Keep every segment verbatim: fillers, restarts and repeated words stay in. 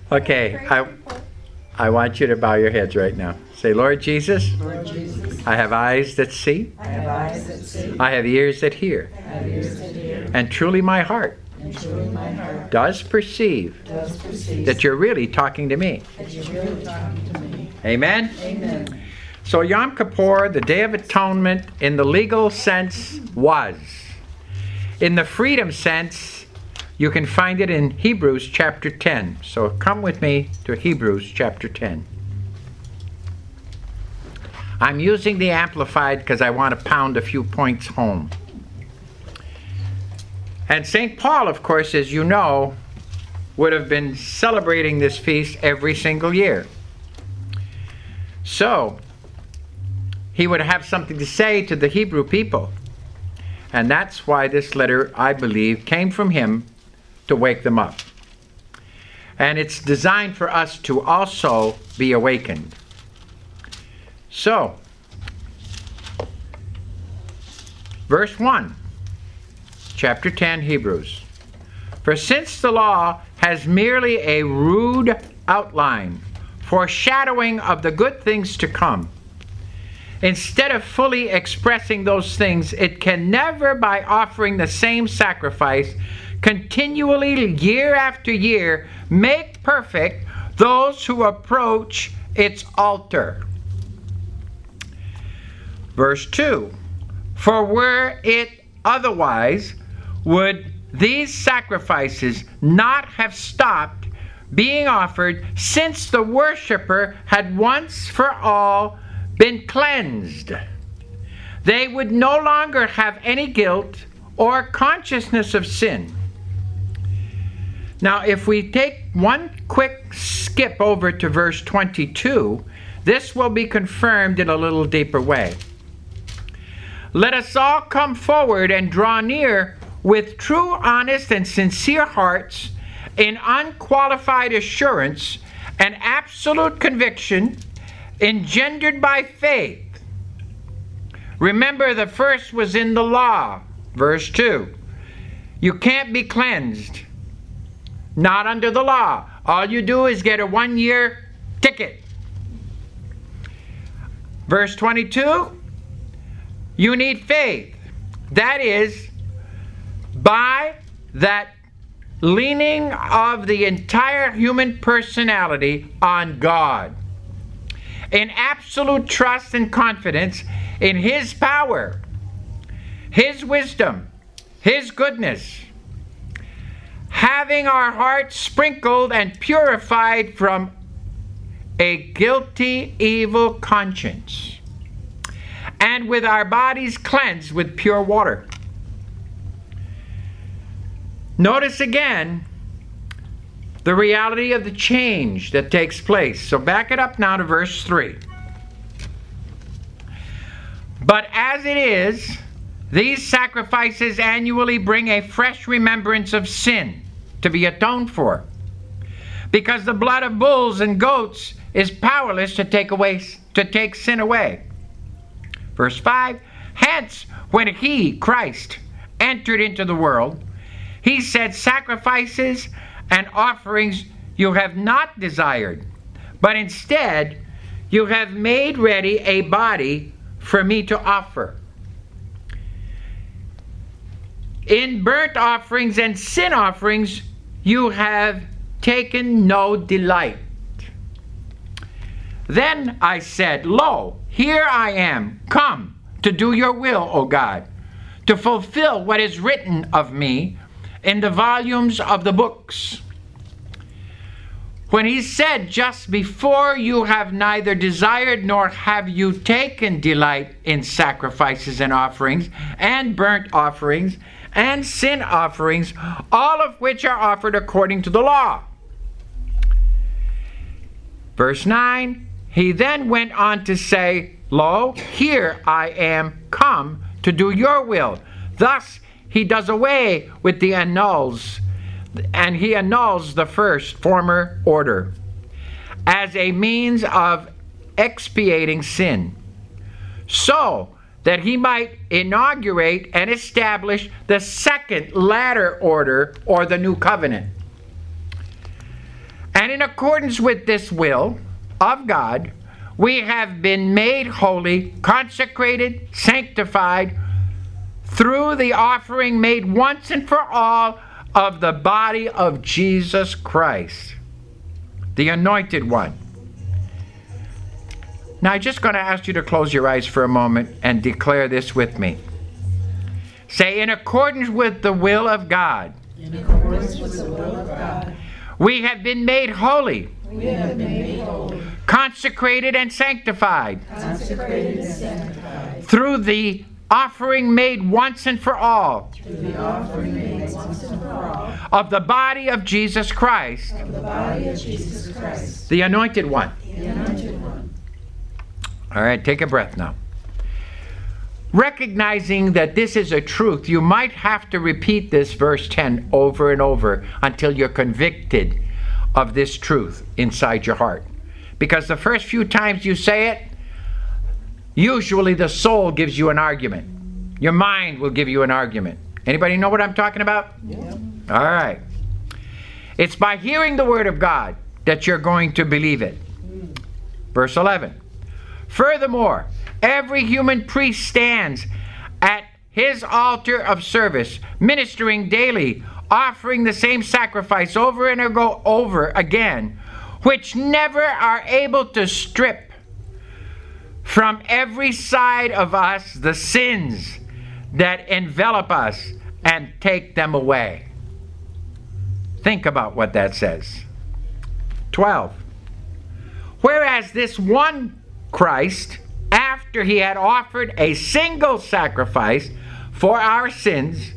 Okay, I, I want you to bow your heads right now. Say, Lord Jesus, Lord Jesus, I have eyes that see, I have eyes that see, I have ears that hear, I have ears that hear, and truly my heart and truly my heart does perceive does perceive that you're really talking to me. that you're really talking to me. Amen? Amen. So Yom Kippur, the Day of Atonement, in the legal sense, was. In the freedom sense, you can find it in Hebrews chapter ten. So come with me to Hebrews chapter ten. I'm using the Amplified because I want to pound a few points home. And Saint Paul, of course, as you know, would have been celebrating this feast every single year. So, he would have something to say to the Hebrew people. And that's why this letter, I believe, came from him to wake them up. And it's designed for us to also be awakened. So, verse one, chapter ten, Hebrews. For since the law has merely a rude outline, foreshadowing of the good things to come, instead of fully expressing those things, it can never, by offering the same sacrifice, continually, year after year, make perfect those who approach its altar. Verse two, for were it otherwise, would these sacrifices not have stopped being offered, since the worshiper had once for all been cleansed? They would no longer have any guilt or consciousness of sin. Now, if we take one quick skip over to verse twenty-two, this will be confirmed in a little deeper way. Let us all come forward and draw near with true, honest, and sincere hearts, in unqualified assurance and absolute conviction, engendered by faith. Remember, the first was in the law, verse two. You can't be cleansed. Not under the law. All you do is get a one-year ticket. Verse twenty-two, you need faith. That is, by that leaning of the entire human personality on God, in absolute trust and confidence in His power, His wisdom, His goodness, having our hearts sprinkled and purified from a guilty, evil conscience, and with our bodies cleansed with pure water. Notice again the reality of the change that takes place. So back it up now to verse three. But as it is, these sacrifices annually bring a fresh remembrance of sin to be atoned for, because the blood of bulls and goats is powerless to take away to take sin away. Verse five, hence when He, Christ, entered into the world, He said, sacrifices and offerings you have not desired, but instead you have made ready a body for me to offer. In burnt offerings and sin offerings you have taken no delight. Then I said, lo, here I am, come to do your will, O God, to fulfill what is written of me in the volumes of the books. When He said just before, you have neither desired nor have you taken delight in sacrifices and offerings and burnt offerings and sin offerings, all of which are offered according to the law. Verse nine, He then went on to say, lo, here I am come to do your will. Thus He does away with the annuls, and He annuls the first former order as a means of expiating sin, so that He might inaugurate and establish the second latter order, or the new covenant. And in accordance with this will of God, we have been made holy, consecrated, sanctified through the offering made once and for all of the body of Jesus Christ, the Anointed One. Now, I'm just going to ask you to close your eyes for a moment and declare this with me. Say, in accordance with the will of God, In accordance with the will of God, we have been made holy, we have been made holy, consecrated and sanctified consecrated and sanctified through the offering made once and for all through the offering made once and for all of the body of Jesus Christ, of the body of Jesus Christ, the Anointed One. the Anointed One. All right, take a breath now. Recognizing that this is a truth, you might have to repeat this verse ten over and over until you're convicted of this truth inside your heart. Because the first few times you say it, usually the soul gives you an argument. Your mind will give you an argument. Anybody know what I'm talking about? Yeah. All right. It's by hearing the word of God that you're going to believe it. Verse eleven. Furthermore, every human priest stands at his altar of service, ministering daily, offering the same sacrifice over and go over again, which never are able to strip from every side of us the sins that envelop us and take them away. Think about what that says. twelve. Whereas this one Christ, after he had offered a single sacrifice for our sins,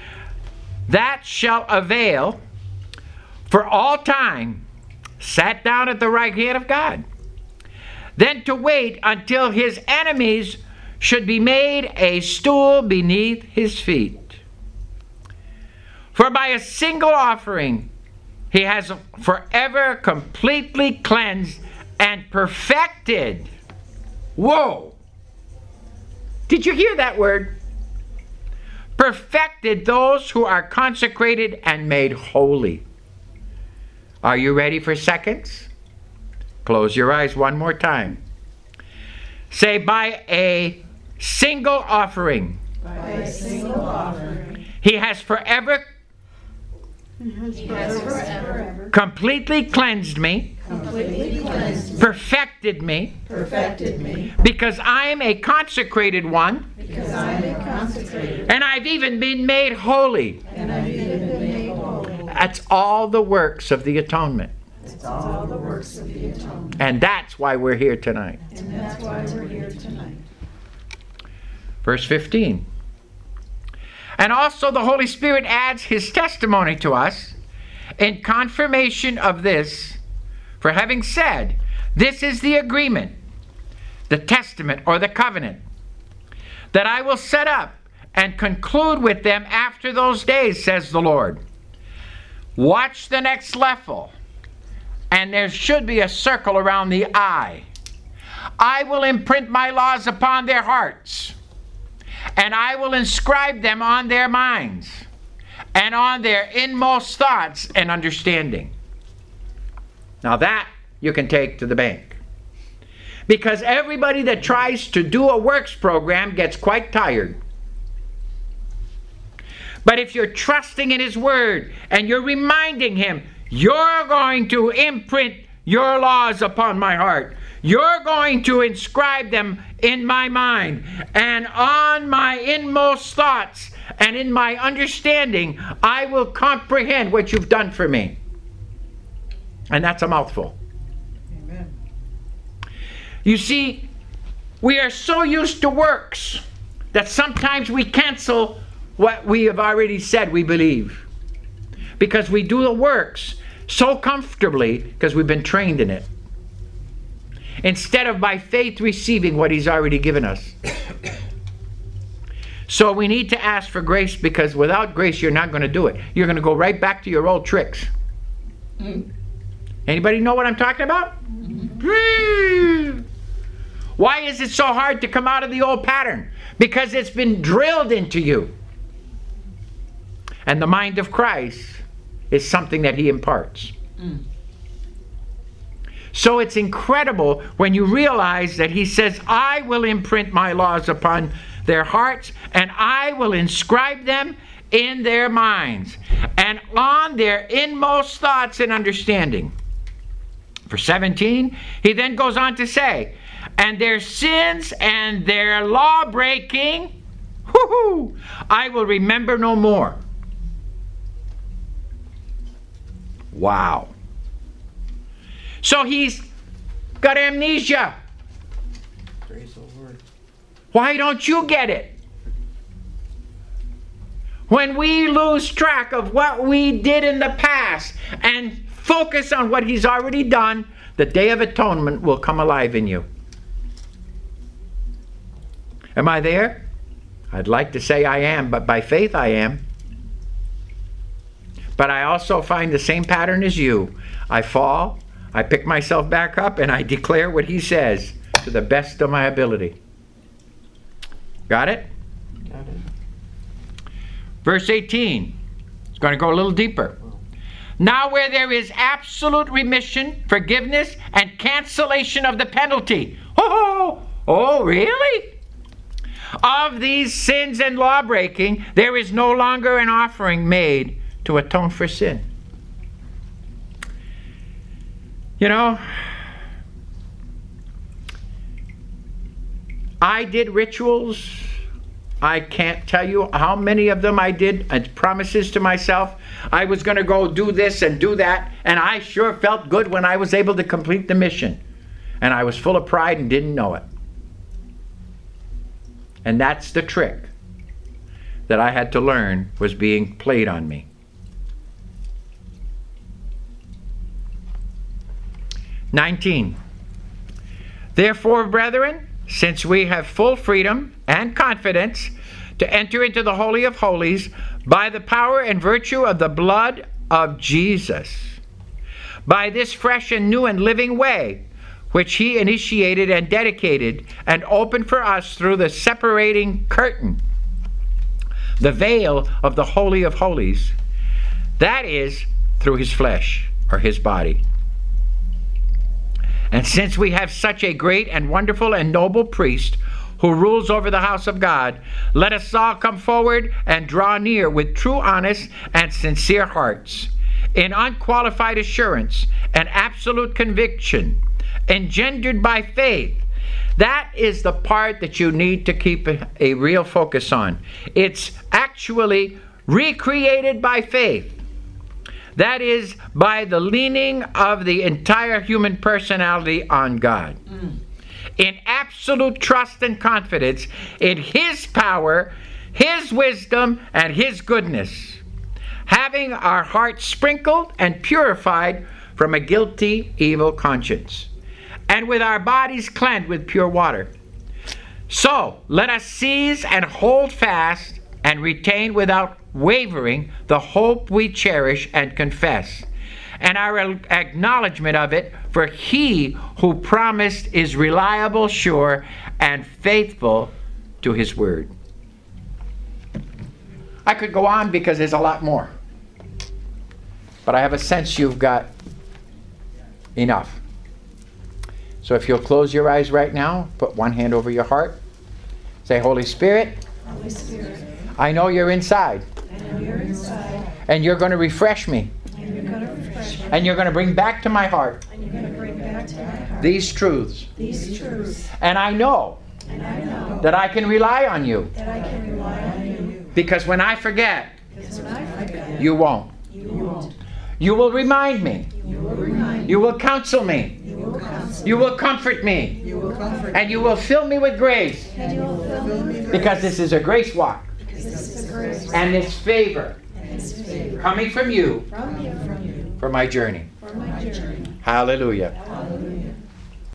that shall avail for all time, sat down at the right hand of God, then to wait until his enemies should be made a stool beneath his feet. For by a single offering he has forever completely cleansed and perfected. Whoa! Did you hear that word? Perfected those who are consecrated and made holy. Are you ready for seconds? Close your eyes one more time. Say, by a single offering, By a single offering, he has forever he has forever completely cleansed me, completely cleansed me, perfected me, perfected me, because I am a consecrated one, because I am a consecrated, and I've even been made holy. and I've even been made holy. That's all the works of the atonement. It's all the works of the atonement. And that's why we're here tonight. And that's why we're here tonight. Verse fifteen. And also the Holy Spirit adds his testimony to us in confirmation of this, for having said, this is the agreement, the testament or the covenant, that I will set up and conclude with them after those days, says the Lord. Watch the next level, and there should be a circle around the I. I will imprint my laws upon their hearts, and I will inscribe them on their minds and on their inmost thoughts and understanding. Now that you can take to the bank. Because everybody that tries to do a works program gets quite tired. But if you're trusting in his word and you're reminding him, you're going to imprint your laws upon my heart. You're going to inscribe them in my mind and on my inmost thoughts, and in my understanding, I will comprehend what you've done for me. And that's a mouthful. Amen. You see, we are so used to works that sometimes we cancel what we have already said we believe. Because we do the works so comfortably because we've been trained in it, instead of by faith receiving what he's already given us. So we need to ask for grace, because without grace you're not going to do it. You're going to go right back to your old tricks. Mm. Anybody know what I'm talking about? Mm-hmm. Why is it so hard to come out of the old pattern? Because it's been drilled into you. And the mind of Christ is something that he imparts. Mm. So it's incredible when you realize that he says, I will imprint my laws upon their hearts, and I will inscribe them in their minds, and on their inmost thoughts and understanding. For seventeen, he then goes on to say, and their sins and their law breaking, whoo-hoo, I will remember no more. Wow. So he's got amnesia. Praise the Lord. Why don't you get it? When we lose track of what we did in the past and focus on what he's already done, the Day of Atonement will come alive in you. Am I there? I'd like to say I am, but by faith I am. But I also find the same pattern as you. I fall, I pick myself back up, and I declare what he says to the best of my ability. Got it? Got it. Verse eighteen. It's going to go a little deeper. Now where there is absolute remission, forgiveness, and cancellation of the penalty. Oh, oh, really? Of these sins and law breaking, there is no longer an offering made to atone for sin. You know, I did rituals. I can't tell you how many of them I did, and promises to myself. I was going to go do this and do that, and I sure felt good when I was able to complete the mission. And I was full of pride and didn't know it. And that's the trick that I had to learn was being played on me. nineteen. Therefore, brethren, since we have full freedom and confidence to enter into the Holy of Holies by the power and virtue of the blood of Jesus, by this fresh and new and living way, which he initiated and dedicated and opened for us through the separating curtain, the veil of the Holy of Holies, that is, through his flesh, or his body. And since we have such a great and wonderful and noble priest who rules over the house of God, let us all come forward and draw near with true, honest, and sincere hearts, in unqualified assurance and absolute conviction, engendered by faith. That is the part that you need to keep a, a real focus on. It's actually recreated by faith. That is, by the leaning of the entire human personality on God. Mm. In absolute trust and confidence in his power, his wisdom, and his goodness. Having our hearts sprinkled and purified from a guilty, evil conscience. And with our bodies cleansed with pure water. So, let us seize and hold fast and retain without wavering the hope we cherish and confess, and our acknowledgement of it, for he who promised is reliable, sure, and faithful to his word. I could go on because there's a lot more, but I have a sense you've got enough. So if you'll close your eyes right now, put one hand over your heart, say, Holy Spirit, Holy Spirit, I know you're inside. I know you're inside. And you're going to refresh me. And you're going to refresh me. And you're going to bring back to my heart And you're going to bring back to my heart these truths. these truths. And I know And I know that I can rely on you. that I can rely on you. Because when I forget, Because when I forget, you won't. you won't. You will remind me. You will remind me. You will counsel me. You will counsel You will comfort me. You will comfort And you will fill me with grace. And you will fill me with Because this is a grace walk. Because this is a grace And it's favor and it's favor coming from you from you, from you, for my journey. for my journey. Hallelujah. Hallelujah.